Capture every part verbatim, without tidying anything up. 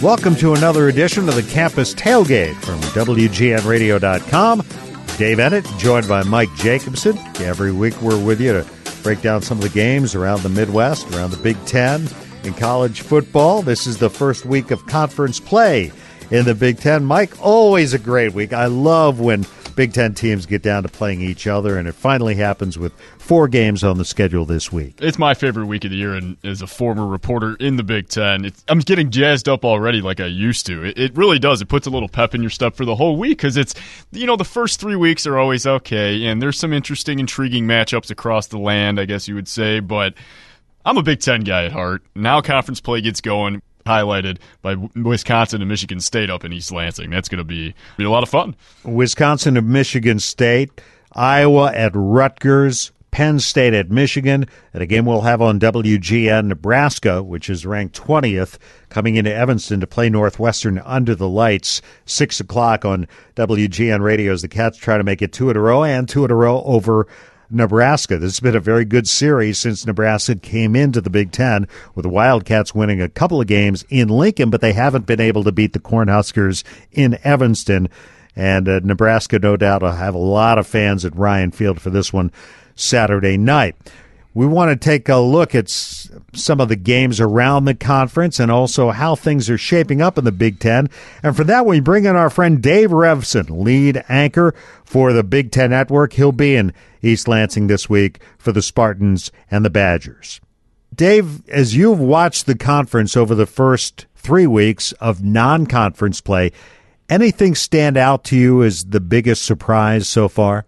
Welcome to another edition of the Campus Tailgate from W G N radio dot com. Dave Ennett, joined by Mike Jacobson. Every week we're with you to break down some of the games around the Midwest, around the Big Ten, in college football. This is the first week of conference play in the Big Ten. Mike, always a great week. I love when Big Ten teams get down to playing each other, and it finally happens with four games on the schedule this week. It's my favorite week of the year, and as a former reporter in the Big Ten, it's, I'm getting jazzed up already like I used to. It, it really does. It puts a little pep in your step for the whole week because it's, you know, the first three weeks are always okay, and there's some interesting, intriguing matchups across the land, I guess you would say, but I'm a Big Ten guy at heart. Now conference play gets going, highlighted by Wisconsin and Michigan State up in East Lansing. That's going to be, be a lot of fun. Wisconsin and Michigan State, Iowa at Rutgers, Penn State at Michigan, and a game we'll have on W G N. Nebraska, which is ranked twentieth, coming into Evanston to play Northwestern under the lights. Six o'clock on W G N Radio as the Cats try to make it two in a row, and two in a row over Nebraska. This has been a very good series since Nebraska came into the Big Ten, with the Wildcats winning a couple of games in Lincoln, but they haven't been able to beat the Cornhuskers in Evanston. And uh, Nebraska, no doubt, will have a lot of fans at Ryan Field for this one Saturday night. We want to take a look at s- some of the games around the conference and also how things are shaping up in the Big Ten. And for that, we bring in our friend Dave Revson, lead anchor for the Big Ten Network. He'll be in East Lansing this week for the Spartans and the Badgers. Dave, as you've watched the conference over the first three weeks of non-conference play, anything stand out to you as the biggest surprise so far?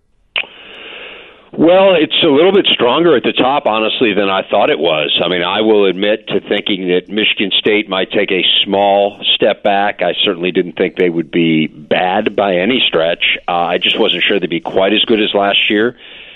Well, it's a little bit stronger at the top, honestly, than I thought it was. I mean, I will admit to thinking that Michigan State might take a small step back. I certainly didn't think they would be bad by any stretch. Uh, I just wasn't sure they'd be quite as good as last year,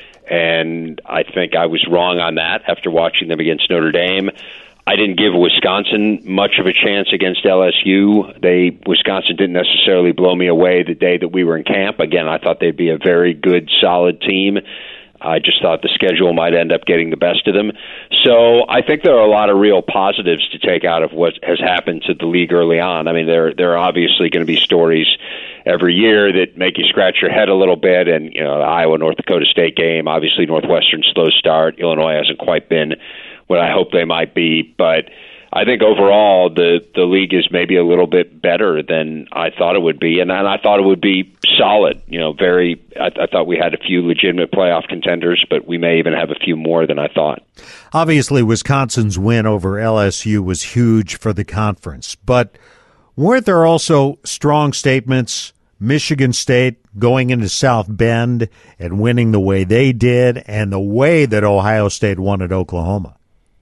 and I think I was wrong on that after watching them against Notre Dame. I didn't give Wisconsin much of a chance against L S U. They Wisconsin didn't necessarily blow me away the day that we were in camp. Again, I thought they'd be a very good, solid team. I just thought the schedule might end up getting the best of them. So I think there are a lot of real positives to take out of what has happened to the league early on. I mean, there there are obviously going to be stories every year that make you scratch your head a little bit. And, you know, the Iowa-North Dakota State game, obviously Northwestern slow start. Illinois hasn't quite been what I hope they might be. But I think overall the, the league is maybe a little bit better than I thought it would be. And, and I thought it would be solid, you know, very, I, I thought we had a few legitimate playoff contenders, but we may even have a few more than I thought. Obviously, Wisconsin's win over L S U was huge for the conference, but weren't there also strong statements, Michigan State going into South Bend and winning the way they did and the way that Ohio State won at Oklahoma?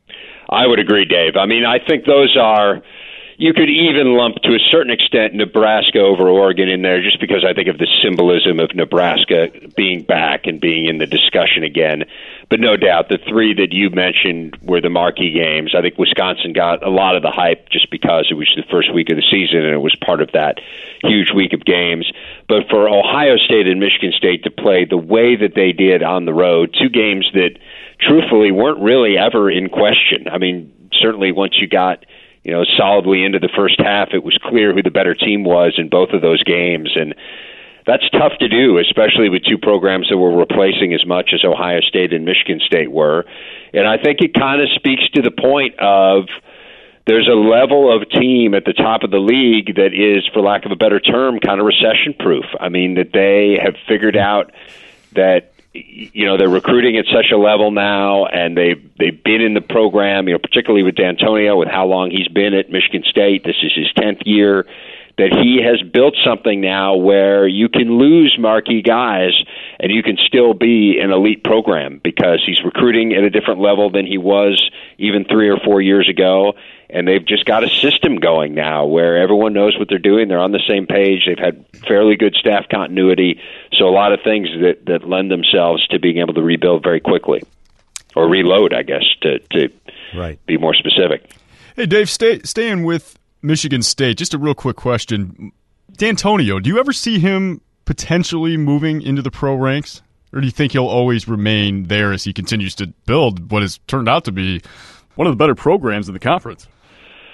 I would agree, Dave. I mean, I think those are, you could even lump to a certain extent Nebraska over Oregon in there just because I think of the symbolism of Nebraska being back and being in the discussion again. But no doubt, the three that you mentioned were the marquee games. I think Wisconsin got a lot of the hype just because it was the first week of the season and it was part of that huge week of games. But for Ohio State and Michigan State to play the way that they did on the road, two games that truthfully weren't really ever in question. I mean, certainly once you got, you know, solidly into the first half, it was clear who the better team was in both of those games. And that's tough to do, especially with two programs that were replacing as much as Ohio State and Michigan State were. And I think it kind of speaks to the point of there's a level of team at the top of the league that is, for lack of a better term, kind of recession-proof. I mean, that they have figured out that, you know, they're recruiting at such a level now, and they've, they've been in the program, you know, particularly with D'Antonio, with how long he's been at Michigan State. This is his tenth year, that he has built something now where you can lose marquee guys and you can still be an elite program because he's recruiting at a different level than he was even three or four years ago. And they've just got a system going now where everyone knows what they're doing. They're on the same page. They've had fairly good staff continuity. So a lot of things that, that lend themselves to being able to rebuild very quickly. Or reload, I guess, to, to right. be more specific. Hey, Dave, stay, staying with Michigan State, just a real quick question. D'Antonio, do you ever see him potentially moving into the pro ranks? Or do you think he'll always remain there as he continues to build what has turned out to be one of the better programs in the conference?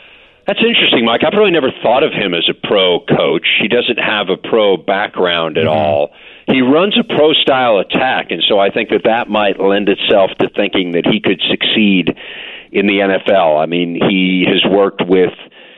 That's interesting, Mike. I've really never thought of him as a pro coach. He doesn't have a pro background at mm-hmm. all. He runs a pro-style attack, and so I think that that might lend itself to thinking that he could succeed in the N F L. I mean, he has worked with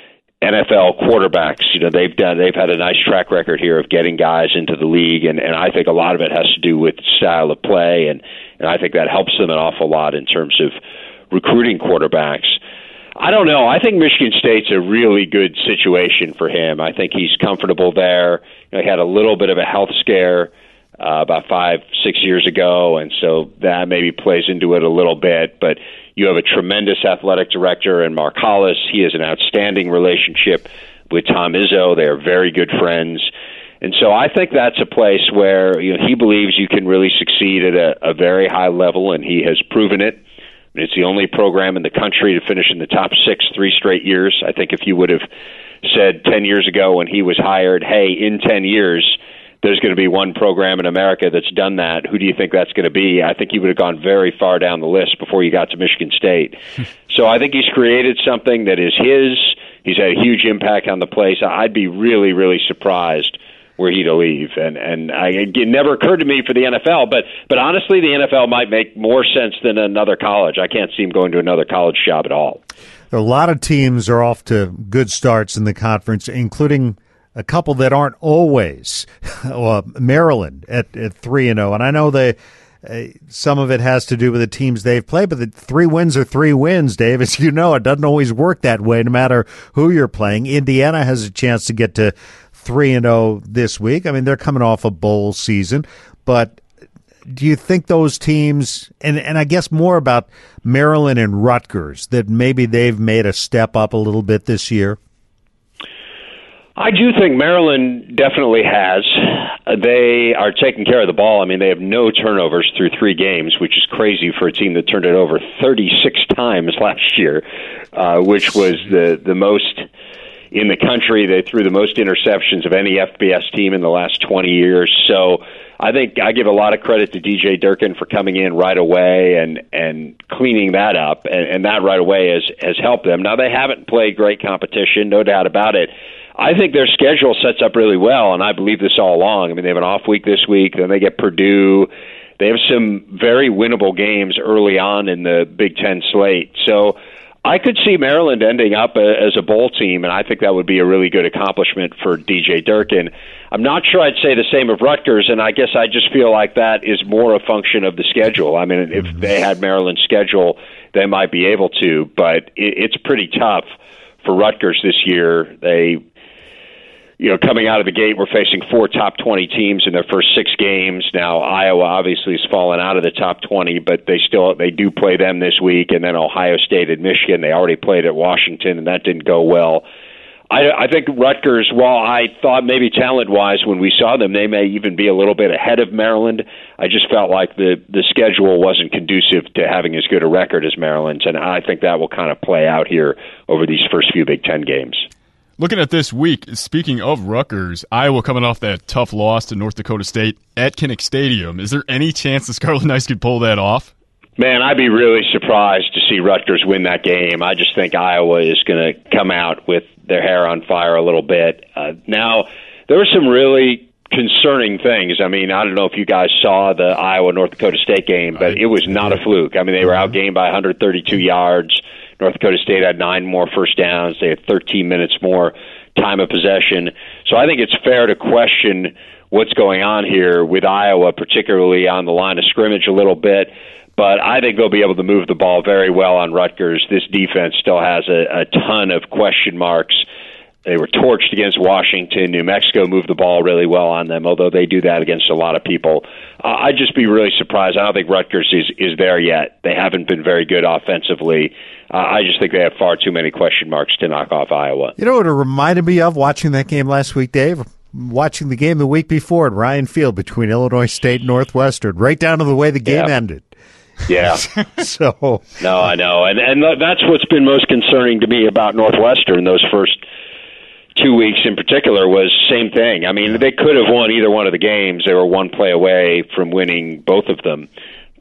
N F L quarterbacks. You know, they've done they've had a nice track record here of getting guys into the league, and, and I think a lot of it has to do with style of play, and, and I think that helps them an awful lot in terms of recruiting quarterbacks. I don't know. I think Michigan State's a really good situation for him. I think he's comfortable there. You know, he had a little bit of a health scare uh, about five, six years ago, and so that maybe plays into it a little bit. But you have a tremendous athletic director in Mark Hollis. He has an outstanding relationship with Tom Izzo. They are very good friends. And so I think that's a place where, you know, he believes you can really succeed at a, a very high level, and he has proven it. It's the only program in the country to finish in the top six three straight years. I think if you would have said ten years ago when he was hired, hey, in ten years, there's going to be one program in America that's done that, who do you think that's going to be? I think you would have gone very far down the list before you got to Michigan State. So I think he's created something that is his. He's had a huge impact on the place. I'd be really, really surprised were he to leave. And and I, it never occurred to me for the N F L, but but honestly, the N F L might make more sense than another college. I can't see him going to another college job at all. A lot of teams are off to good starts in the conference, including a couple that aren't always. well, Maryland at, at three and oh, and I know they uh, some of it has to do with the teams they've played, but the three wins are three wins, Dave. As you know, it doesn't always work that way, no matter who you're playing. Indiana has a chance to get to three and oh this week. I mean, they're coming off a bowl season, but do you think those teams, and, and I guess more about Maryland and Rutgers, that maybe they've made a step up a little bit this year? I do think Maryland definitely has. They are taking care of the ball. I mean, they have no turnovers through three games, which is crazy for a team that turned it over thirty-six times last year, uh, which was the, the most in the country. They threw the most interceptions of any F B S team in the last twenty years. So I think I give a lot of credit to D J Durkin for coming in right away and, and cleaning that up, and, and that right away has, has helped them. Now, they haven't played great competition, no doubt about it. I think their schedule sets up really well, and I believe this all along. I mean, they have an off week this week, then they get Purdue. They have some very winnable games early on in the Big Ten slate. So I could see Maryland ending up a, as a bowl team, and I think that would be a really good accomplishment for D J Durkin. I'm not sure I'd say the same of Rutgers, and I guess I just feel like that is more a function of the schedule. I mean, if they had Maryland's schedule, they might be able to, but it, it's pretty tough for Rutgers this year. They... You know, coming out of the gate, we're facing four top twenty teams in their first six games. Now, Iowa obviously has fallen out of the top twenty, but they still they do play them this week, and then Ohio State and Michigan. They already played at Washington, and that didn't go well. I, I think Rutgers, while I thought maybe talent-wise when we saw them, they may even be a little bit ahead of Maryland, I just felt like the, the schedule wasn't conducive to having as good a record as Maryland's, and I think that will kind of play out here over these first few Big Ten games. Looking at this week, speaking of Rutgers, Iowa coming off that tough loss to North Dakota State at Kinnick Stadium. Is there any chance the Scarlet Knights could pull that off? Man, I'd be really surprised to see Rutgers win that game. I just think Iowa is going to come out with their hair on fire a little bit. Uh, now, there were some really concerning things. I mean, I don't know if you guys saw the Iowa-North Dakota State game, but it was not a fluke. I mean, they were outgained by one hundred thirty-two yards. North Dakota State had nine more first downs. They had thirteen minutes more time of possession. So I think it's fair to question what's going on here with Iowa, particularly on the line of scrimmage a little bit. But I think they'll be able to move the ball very well on Rutgers. This defense still has a, a ton of question marks. They were torched against Washington. New Mexico moved the ball really well on them, although they do that against a lot of people. Uh, I'd just be really surprised. I don't think Rutgers is, is there yet. They haven't been very good offensively. Uh, I just think they have far too many question marks to knock off Iowa. You know what it reminded me of watching that game last week, Dave? Watching the game the week before at Ryan Field between Illinois State and Northwestern, right down to the way the game yeah. ended. Yeah. so No, I know. And, and that's what's been most concerning to me about Northwestern those first two weeks in particular was same thing. I mean, they could have won either one of the games. They were one play away from winning both of them.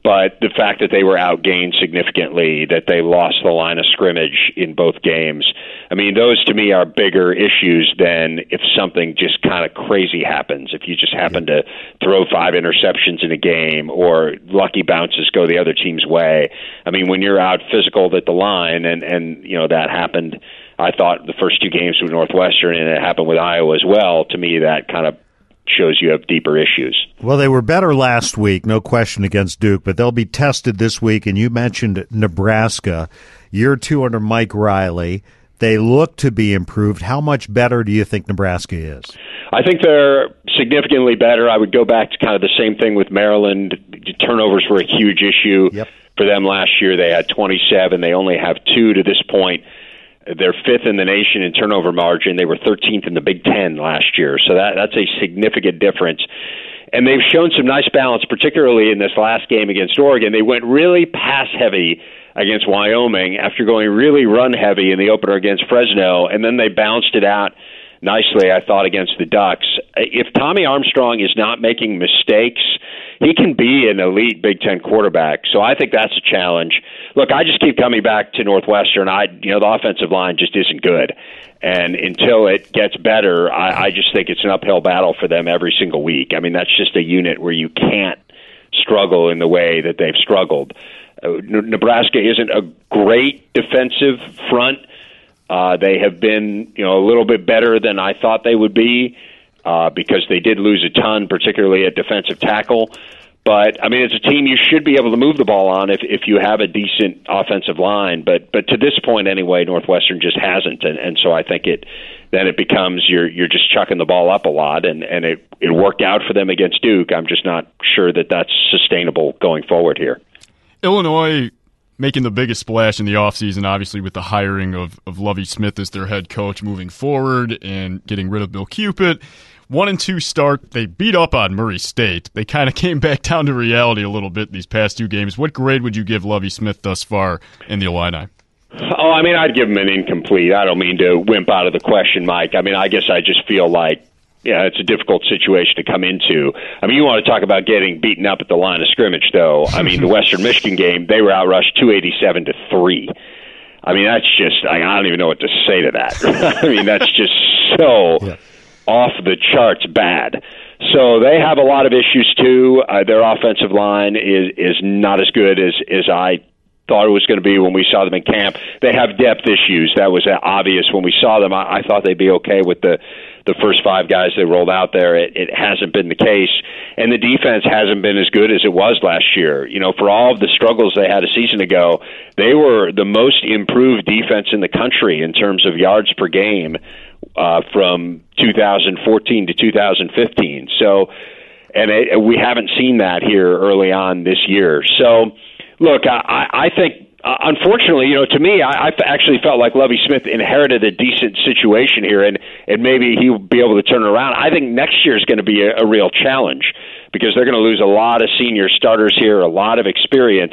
But the fact that they were outgained significantly, that they lost the line of scrimmage in both games, I mean, those to me are bigger issues than if something just kind of crazy happens. If you just happen to throw five interceptions in a game or lucky bounces go the other team's way. I mean, when you're out physical at the line, and, and you know, that happened, I thought, the first two games with Northwestern, and it happened with Iowa as well, to me that kind of shows you have deeper issues. Well, they were better last week, no question, against Duke, but they'll be tested this week, and you mentioned Nebraska. Year two under Mike Riley. They look to be improved. How much better do you think Nebraska is? I think they're significantly better. I would go back to kind of the same thing with Maryland. Turnovers were a huge issue yep. for them last year. They had twenty-seven. They only have two to this point. They're fifth in the nation in turnover margin. They were thirteenth in the Big Ten last year. So that that's a significant difference. And they've shown some nice balance, particularly in this last game against Oregon. They went really pass-heavy against Wyoming after going really run-heavy in the opener against Fresno, and then they balanced it out nicely, I thought, against the Ducks. If Tommy Armstrong is not making mistakes, he can be an elite Big Ten quarterback. So I think that's a challenge. Look, I just keep coming back to Northwestern. I, you know, the offensive line just isn't good. And until it gets better, I, I just think it's an uphill battle for them every single week. I mean, that's just a unit where you can't struggle in the way that they've struggled. Uh, Nebraska isn't a great defensive front. Uh, they have been, you know, a little bit better than I thought they would be uh, because they did lose a ton, particularly at defensive tackle. But, I mean, it's a team you should be able to move the ball on if, if you have a decent offensive line. But but to this point, anyway, Northwestern just hasn't. And, and so I think it then it becomes you're you're just chucking the ball up a lot. And, and it, it worked out for them against Duke. I'm just not sure that that's sustainable going forward here. Illinois making the biggest splash in the offseason, obviously, with the hiring of, of Lovie Smith as their head coach moving forward and getting rid of Bill Cupid. One and two start. They beat up on Murray State. They kind of came back down to reality a little bit these past two games. What grade would you give Lovie Smith thus far in the Illini? Oh, I mean, I'd give him an incomplete. I don't mean to wimp out of the question, Mike. I mean, I guess I just feel like, yeah, it's a difficult situation to come into. I mean, you want to talk about getting beaten up at the line of scrimmage, though. I mean, the Western Michigan game, they were outrushed two eighty-seven to three. I mean, that's just, I don't even know what to say to that. I mean, that's just so yeah. off the charts bad. So they have a lot of issues, too. Uh, their offensive line is, is not as good as, as I thought it was going to be when we saw them in camp. They have depth issues. That was obvious when we saw them. I, I thought they'd be okay with the the first five guys they rolled out there. It, it hasn't been the case. And the defense hasn't been as good as it was last year. You know, for all of the struggles they had a season ago, they were the most improved defense in the country in terms of yards per game uh, from two thousand fourteen to two thousand fifteen. So, and it, we haven't seen that here early on this year. So, look, I, I think, Uh, unfortunately, you know, to me, I, I actually felt like Lovie Smith inherited a decent situation here, and, and maybe he'll be able to turn it around. I think next year is going to be a, a real challenge because they're going to lose a lot of senior starters here, a lot of experience.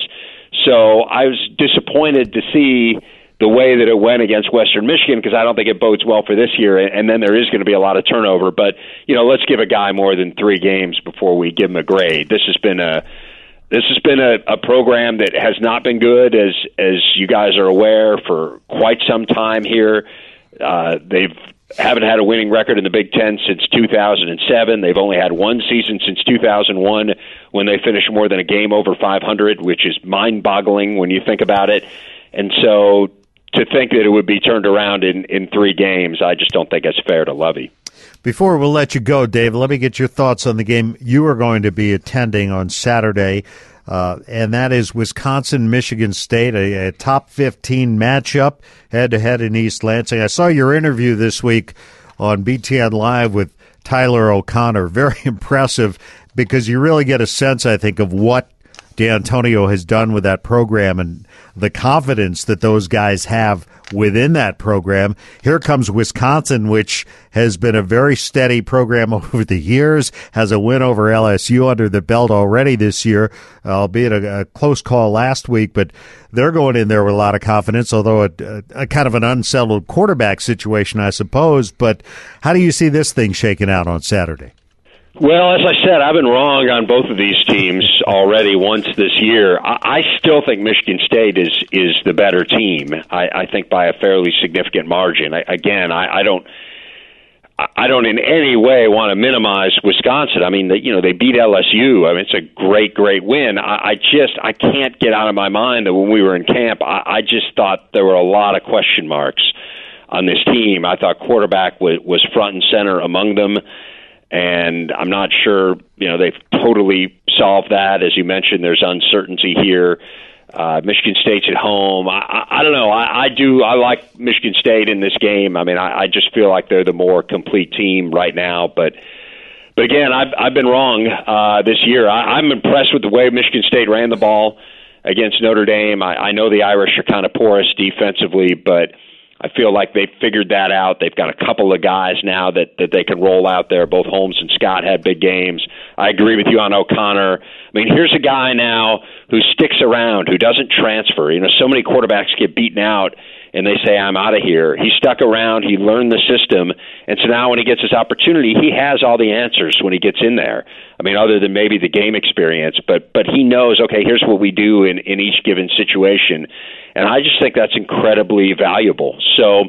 So I was disappointed to see the way that it went against Western Michigan because I don't think it bodes well for this year, and, and then there is going to be a lot of turnover. But, you know, let's give a guy more than three games before we give him a grade. This has been a This has been a, a program that has not been good, as as you guys are aware, for quite some time here. Uh, they've haven't had a winning record in the Big Ten since two thousand seven. They've only had one season since two thousand one when they finished more than a game over five hundred, which is mind-boggling when you think about it. And so to think that it would be turned around in, in three games, I just don't think it's fair to Lovie. Before we'll let you go, Dave, let me get your thoughts on the game you are going to be attending on Saturday, uh, and that is Wisconsin-Michigan State, a, a top fifteen matchup head-to-head in East Lansing. I saw your interview this week on B T N Live with Tyler O'Connor. Very impressive because you really get a sense, I think, of what D'Antonio has done with that program and the confidence that those guys have within that program. Here comes Wisconsin, which has been a very steady program over the years, has a win over L S U under the belt already this year, albeit a, a close call last week, but they're going in there with a lot of confidence, although a, a, a kind of an unsettled quarterback situation, I suppose. But how do you see this thing shaking out on Saturday? Well, as I said, I've been wrong on both of these teams already once this year. I, I still think Michigan State is is the better team. I, I think by a fairly significant margin. I, again, I, I don't. I don't in any way want to minimize Wisconsin. I mean, they, you know, they beat L S U. I mean, it's a great, great win. I, I just, I can't get out of my mind that when we were in camp, I, I just thought there were a lot of question marks on this team. I thought quarterback was, was front and center among them, and I'm not sure, you know, they've totally solved that. As you mentioned, there's uncertainty here. Uh, Michigan State's at home. I, I, I don't know. I, I do. I like Michigan State in this game. I mean, I, I just feel like they're the more complete team right now. But, but again, I've I've been wrong uh, this year. I, I'm impressed with the way Michigan State ran the ball against Notre Dame. I, I know the Irish are kind of porous defensively, but I feel like they've figured that out. They've got a couple of guys now that, that they can roll out there. Both Holmes and Scott had big games. I agree with you on O'Connor. I mean, here's a guy now who sticks around, who doesn't transfer. You know, so many quarterbacks get beaten out and they say, I'm out of here. He stuck around. He learned the system. And so now when he gets his opportunity, he has all the answers when he gets in there. I mean, other than maybe the game experience, but but he knows, okay, here's what we do in, in each given situation. And I just think that's incredibly valuable. So,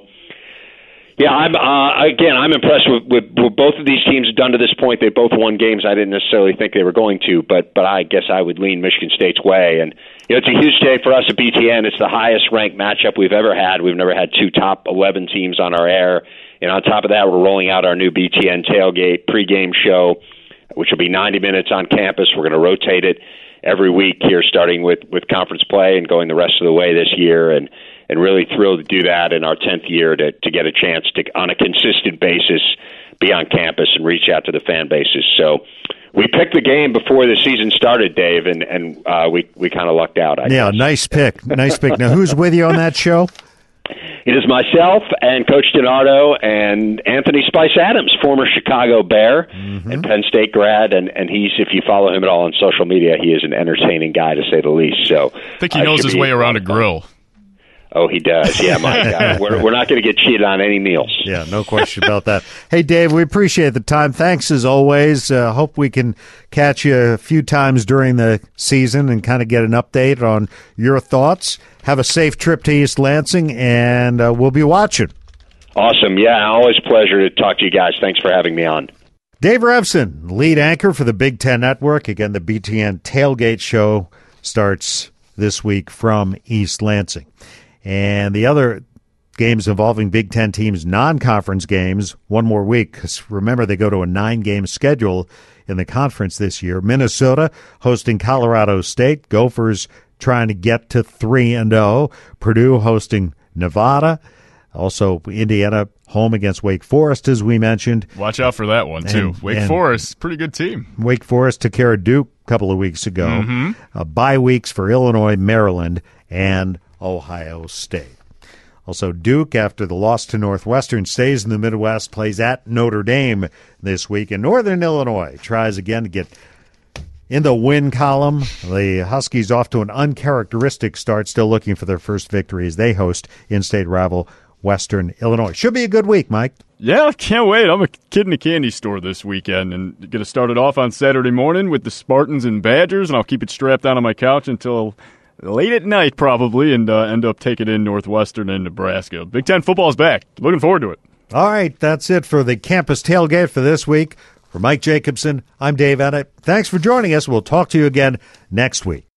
yeah, I'm uh, again, I'm impressed with, with what both of these teams have done to this point. They both won games I didn't necessarily think they were going to, but but I guess I would lean Michigan State's way. And you know, it's a huge day for us at B T N. It's the highest ranked matchup we've ever had. We've never had two top eleven teams on our air. And on top of that, we're rolling out our new B T N tailgate pregame show, which will be ninety minutes on campus. We're going to rotate it every week here, starting with, with conference play and going the rest of the way this year, and, and really thrilled to do that in our tenth year to, to get a chance to, on a consistent basis, be on campus and reach out to the fan bases. So we picked the game before the season started, Dave, and, and uh, we, we kind of lucked out. I yeah, guess. nice pick. Nice pick. Now, who's with you on that show? It is myself and Coach DiNardo and Anthony Spice Adams, former Chicago Bear mm-hmm. and Penn State grad, and, and he's, if you follow him at all on social media, he is an entertaining guy to say the least. So I think he knows his way around a grill. Oh, he does. Yeah, Mike. Uh, we're we're not going to get cheated on any meals. Yeah, no question about that. Hey, Dave, we appreciate the time. Thanks as always. Uh, hope we can catch you a few times during the season and kind of get an update on your thoughts. Have a safe trip to East Lansing, and uh, we'll be watching. Awesome. Yeah, always a pleasure to talk to you guys. Thanks for having me on. Dave Revson, lead anchor for the Big Ten Network. Again, the B T N Tailgate Show starts this week from East Lansing. And the other games involving Big Ten teams, non-conference games, one more week, because remember, they go to a nine-game schedule in the conference this year. Minnesota hosting Colorado State. Gophers trying to get to three and oh. Purdue hosting Nevada. Also, Indiana home against Wake Forest, as we mentioned. Watch out for that one, too. And, Wake and Forest, pretty good team. Wake Forest took care of Duke a couple of weeks ago. Mm-hmm. Uh, bye weeks for Illinois, Maryland, and Ohio State. Also, Duke, after the loss to Northwestern, stays in the Midwest, plays at Notre Dame this week. And Northern Illinois tries again to get in the win column. The Huskies off to an uncharacteristic start, still looking for their first victory as they host in-state rival Western Illinois. Should be a good week, Mike. Yeah, I can't wait. I'm a kid in a candy store this weekend and going to start it off on Saturday morning with the Spartans and Badgers, and I'll keep it strapped down on my couch until late at night probably, and uh, end up taking in Northwestern and Nebraska. Big Ten football is back. Looking forward to it. All right, that's it for the campus tailgate for this week. For Mike Jacobson, I'm Dave Ennett. Thanks for joining us. We'll talk to you again next week.